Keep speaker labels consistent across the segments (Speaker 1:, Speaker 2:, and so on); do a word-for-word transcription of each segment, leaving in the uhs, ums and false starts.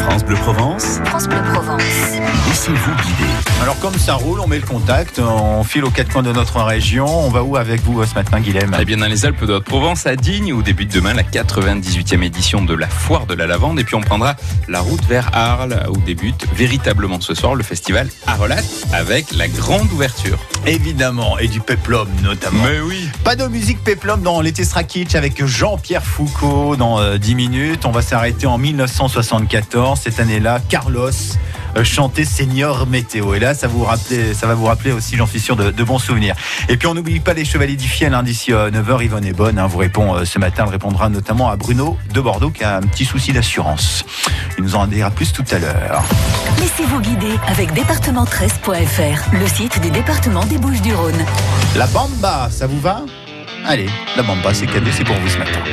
Speaker 1: France Bleu Provence.
Speaker 2: France Bleu Provence.
Speaker 1: Laissez-vous guider.
Speaker 3: Alors comme ça roule, on met le contact, on file aux quatre coins de notre région. On va où avec vous ce matin, Guilhem ?
Speaker 4: Eh bien dans les Alpes de Haute-Provence, à Digne, où débute demain la quatre-vingt-dix-huitième édition de la Foire de la Lavande. Et puis on prendra la route vers Arles, où débute véritablement ce soir le festival Arlat, avec la grande ouverture.
Speaker 3: Évidemment, et du péplum notamment.
Speaker 4: Mais oui.
Speaker 3: Pas de musique péplum dans l'été sera kitsch avec Jean-Pierre Foucault dans euh, dix minutes. On va s'arrêter en dix-neuf cent soixante-quatorze. Cette année-là, Carlos euh, chantait Seigneur Météo. Et là, ça, vous rappelait, ça va vous rappeler aussi, j'en suis sûr, de, de bons souvenirs. Et puis, on n'oublie pas les Chevaliers du Fiel. Hein, d'ici euh, neuf heures, Yvonne est bonne. Hein, vous répond euh, ce matin. Elle répondra notamment à Bruno de Bordeaux qui a un petit souci d'assurance. Il nous en dira plus tout à l'heure.
Speaker 2: Laissez-vous guider avec département treize point f r, le site des départements des Bouches-du-Rhône.
Speaker 3: La Bamba, ça vous va ? Allez, la Bamba, c'est cadeau, c'est pour vous ce matin.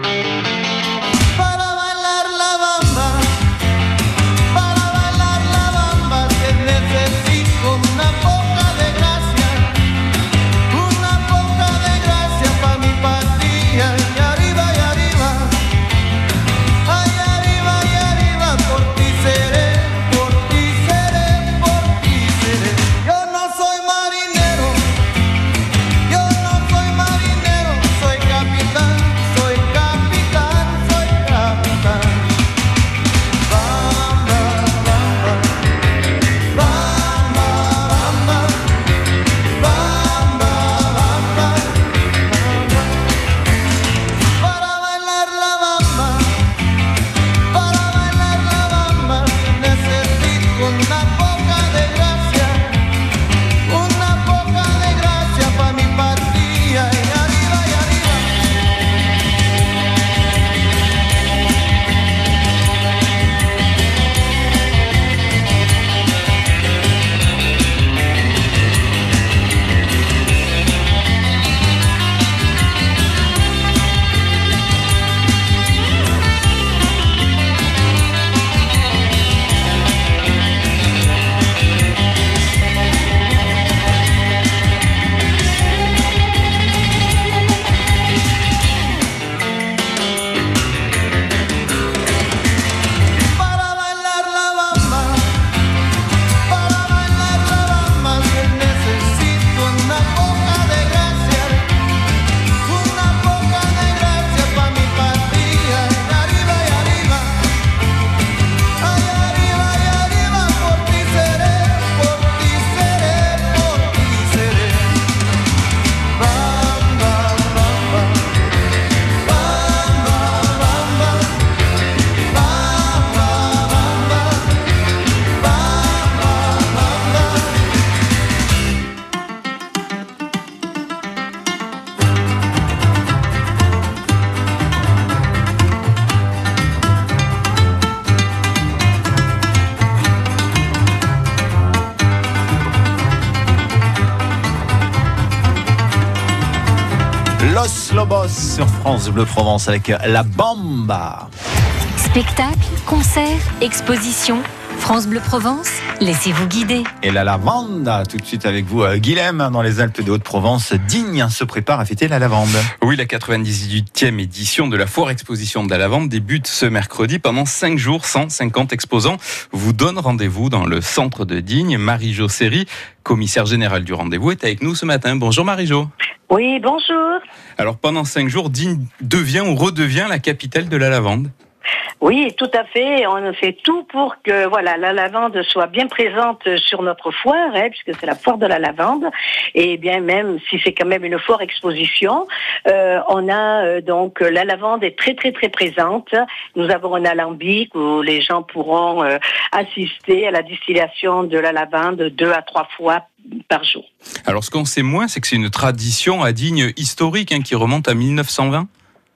Speaker 3: Los Lobos sur France Bleu Provence avec la Bamba.
Speaker 2: Spectacle, concert, exposition, France Bleu Provence, laissez-vous guider.
Speaker 3: Et la lavanda, tout de suite avec vous, Guilhem, dans les Alpes de Haute-Provence. Digne se prépare à fêter la lavande.
Speaker 4: Oui, la quatre-vingt-dix-huitième édition de la Foire Exposition de la Lavande débute ce mercredi. Pendant cinq jours, cent cinquante exposants vous donnent rendez-vous dans le centre de Digne. Marie-Jo Seri, commissaire générale du rendez-vous, est avec nous ce matin. Bonjour Marie-Jo.
Speaker 5: Oui, bonjour.
Speaker 4: Alors pendant cinq jours, Digne devient ou redevient la capitale de la lavande.
Speaker 5: Oui, tout à fait. On fait tout pour que voilà la lavande soit bien présente sur notre foire, hein, puisque c'est la foire de la lavande. Et bien même si c'est quand même une foire exposition, euh, on a euh, donc la lavande est très très très présente. Nous avons un alambic où les gens pourront euh, assister à la distillation de la lavande deux à trois fois par jour.
Speaker 4: Alors ce qu'on sait moins, c'est que c'est une tradition à Digne historique hein, qui remonte à mille neuf cent vingt.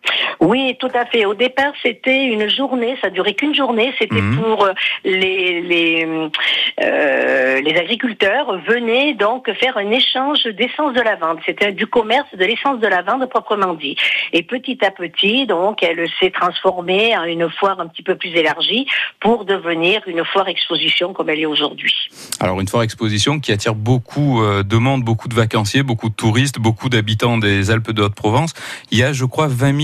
Speaker 5: Oui, tout à fait. Au départ, c'était une journée, ça durait qu'une journée. C'était mmh. pour les les euh, les agriculteurs venaient donc faire un échange d'essence de lavande. C'était du commerce de l'essence de lavande proprement dit. Et petit à petit, donc, elle s'est transformée en une foire un petit peu plus élargie pour devenir une foire exposition comme elle est aujourd'hui.
Speaker 4: Alors une foire exposition qui attire beaucoup euh, de monde, beaucoup de vacanciers, beaucoup de touristes, beaucoup d'habitants des Alpes de Haute-Provence. Il y a, je crois, vingt mille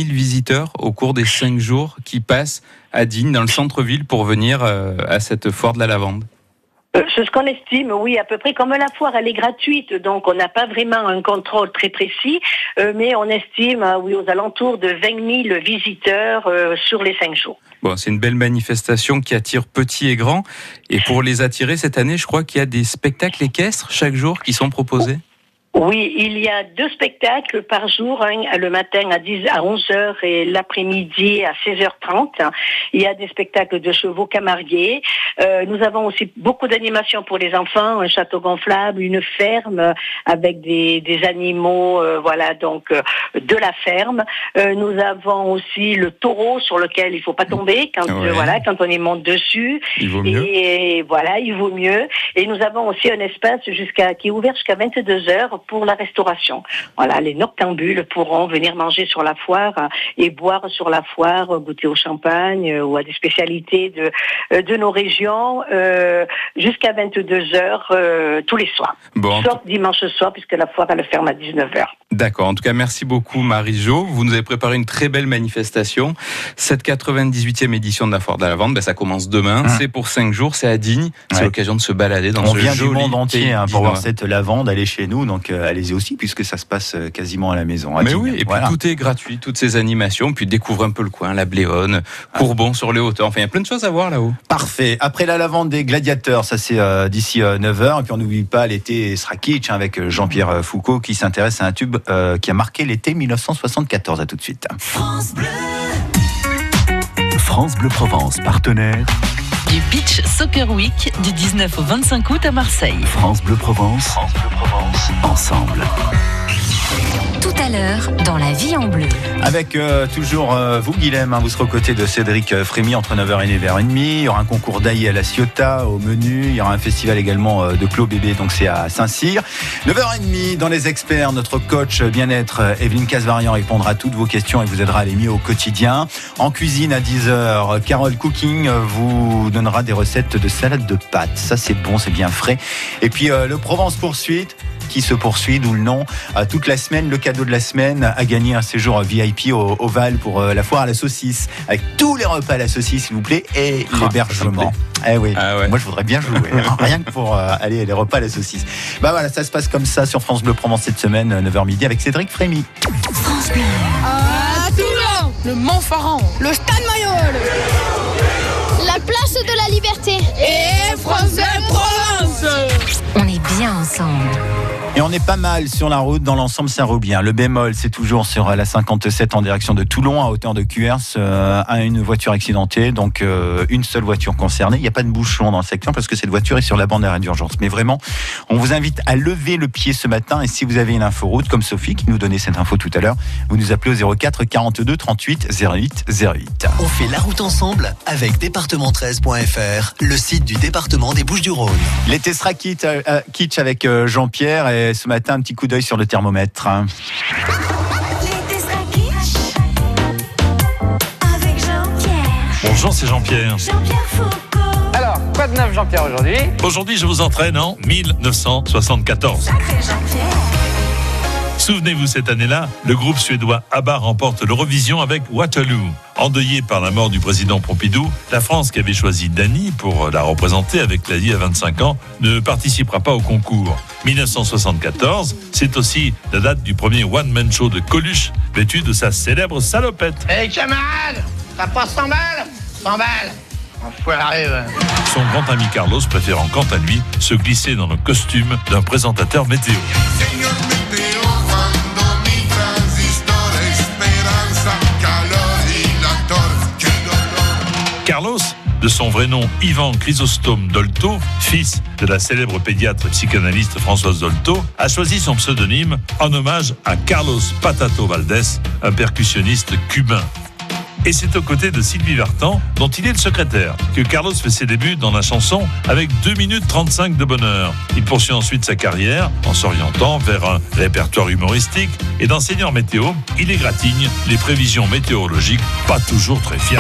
Speaker 4: mille visiteurs au cours des cinq jours qui passent à Digne, dans le centre-ville, pour venir euh, à cette foire de la lavande.
Speaker 5: C'est ce qu'on estime, oui, à peu près. Comme la foire, elle est gratuite, donc on n'a pas vraiment un contrôle très précis, euh, mais on estime, euh, oui, aux alentours de vingt mille visiteurs euh, sur les cinq jours.
Speaker 4: Bon, c'est une belle manifestation qui attire petits et grands. Et pour les attirer cette année, je crois qu'il y a des spectacles équestres chaque jour qui sont proposés.
Speaker 5: Oui, il y a deux spectacles par jour, hein, le matin à dix à onze heures et l'après-midi à seize heures trente. Il y a des spectacles de chevaux camarguais. Euh, nous avons aussi beaucoup d'animations pour les enfants, un château gonflable, une ferme avec des, des animaux, euh, voilà, donc euh, de la ferme. Euh, nous avons aussi le taureau sur lequel il faut pas tomber quand
Speaker 4: ouais.
Speaker 5: euh, voilà, quand on y monte dessus.
Speaker 4: Il vaut mieux.
Speaker 5: Et voilà, il vaut mieux. Et nous avons aussi un espace jusqu'à qui est ouvert jusqu'à vingt-deux heures pour la restauration. Voilà, les noctambules pourront venir manger sur la foire euh, et boire sur la foire, euh, goûter au champagne euh, ou à des spécialités de euh, de nos régions euh, jusqu'à vingt-deux heures euh, tous les soirs.
Speaker 4: Bon,
Speaker 5: Sauf dimanche soir puisque la foire elle ferme à dix-neuf heures.
Speaker 4: D'accord. En tout cas, merci beaucoup Marie-Jo. Vous nous avez préparé une très belle manifestation. Cette quatre-vingt-dix-huitième édition de la foire de la lavande, ben, ça commence demain. Mmh. C'est pour cinq jours, c'est à Digne. C'est ouais. l'occasion de se balader dans
Speaker 3: On
Speaker 4: ce
Speaker 3: vient
Speaker 4: joli
Speaker 3: du monde entier hein, pour
Speaker 4: dinois.
Speaker 3: voir cette lavande. Elle est chez nous, donc euh, allez-y aussi puisque ça se passe quasiment à la maison. À
Speaker 4: Mais
Speaker 3: Digne.
Speaker 4: oui, et puis voilà. Tout est gratuit, toutes ces animations. Puis découvre un peu le coin, la Bléone, Courbon sur les hauteurs. Enfin, il y a plein de choses à voir là-haut.
Speaker 3: Parfait. Après la lavande des gladiateurs, ça c'est euh, d'ici euh, neuf heures. Et puis on n'oublie pas l'été sera kitsch hein, avec Jean-Pierre Foucault qui s'intéresse à un tube euh, qui a marqué l'été dix-neuf cent soixante-quatorze. À tout de suite.
Speaker 2: France Bleu.
Speaker 1: France Bleu Provence, partenaire.
Speaker 2: Du Beach Soccer Week du dix-neuf au vingt-cinq août à Marseille.
Speaker 1: France Bleu Provence. France Bleu Provence. Ensemble.
Speaker 2: Tout à l'heure, dans La Vie en Bleu.
Speaker 3: Avec euh, toujours euh, vous, Guilhem, hein, vous serez aux côtés de Cédric Frémy entre neuf heures et neuf heures trente. Il y aura un concours d'ail à la Ciotat au menu. Il y aura un festival également euh, de Clos Bébé, donc c'est à Saint-Cyr. neuf heures trente, dans les experts, notre coach bien-être, Evelyne Casvarian, répondra à toutes vos questions et vous aidera à les mieux au quotidien. En cuisine, à dix heures, Carole Cooking vous donnera des recettes de salade de pâtes. Ça, c'est bon, c'est bien frais. Et puis, euh, le Provence Poursuite, qui se poursuit, d'où le nom. Euh, toute la semaine, le cadeau de la semaine a gagné un séjour V I P au, au Val pour euh, la foire à la saucisse, avec tous les repas à la saucisse, s'il vous plaît, et
Speaker 4: oh,
Speaker 3: l'hébergement. Eh oui,
Speaker 4: ah ouais.
Speaker 3: Moi je voudrais bien jouer, hein, rien que pour euh, aller les repas à la saucisse. Bah voilà, ça se passe comme ça sur France Bleu Provence cette semaine, neuf heures midi, avec Cédric Frémy.
Speaker 2: France Bleu.
Speaker 6: À Toulon, le Montfaran, le Stade Mayol,
Speaker 7: la place de la Liberté
Speaker 6: et France Bleu Provence.
Speaker 2: On est bien ensemble.
Speaker 3: Et on est pas mal sur la route, dans l'ensemble ça roule bien. Le bémol, c'est toujours sur la cinquante-sept en direction de Toulon, à hauteur de Cuers, euh, à une voiture accidentée, donc euh, une seule voiture concernée. Il n'y a pas de bouchon dans le secteur parce que cette voiture est sur la bande d'arrêt d'urgence. Mais vraiment, on vous invite à lever le pied ce matin, et si vous avez une inforoute, comme Sophie qui nous donnait cette info tout à l'heure, vous nous appelez au zéro quatre quarante-deux trente-huit zéro huit zéro huit.
Speaker 1: On fait la route ensemble avec département treize point f r, le site du département des Bouches-du-Rhône.
Speaker 3: L'été sera kitsch, euh, kitsch avec euh, Jean-Pierre, et ce matin, un petit coup d'œil sur le thermomètre.
Speaker 2: L'été sera kitsch avec Jean-Pierre.
Speaker 8: Bonjour, c'est Jean-Pierre.
Speaker 2: Jean-Pierre Foucault.
Speaker 9: Alors, quoi de neuf Jean-Pierre aujourd'hui?
Speaker 8: Aujourd'hui, je vous entraîne en mille neuf cent soixante-quatorze.
Speaker 2: Sacré Jean-Pierre.
Speaker 8: Souvenez-vous, cette année-là, le groupe suédois ABBA remporte l'Eurovision avec Waterloo. Endeuillée par la mort du président Pompidou, la France, qui avait choisi Dany pour la représenter avec Lady à vingt-cinq ans, ne participera pas au concours. mille neuf cent soixante-quatorze, c'est aussi la date du premier one-man show de Coluche, vêtu de sa célèbre salopette.
Speaker 9: Hé hey, camarade, t'as pas cent balles? cent balles. Enfoiré, ouais.
Speaker 8: Son grand ami Carlos préférant quant à lui se glisser dans le costume d'un présentateur météo. Carlos, de son vrai nom Ivan Chrysostome Dolto, fils de la célèbre pédiatre et psychanalyste Françoise Dolto, a choisi son pseudonyme en hommage à Carlos Patato Valdés, un percussionniste cubain. Et c'est aux côtés de Sylvie Vartan, dont il est le secrétaire, que Carlos fait ses débuts dans la chanson avec deux minutes trente-cinq de bonheur. Il poursuit ensuite sa carrière en s'orientant vers un répertoire humoristique, et d'enseignant météo, il égratigne les prévisions météorologiques pas toujours très fiables.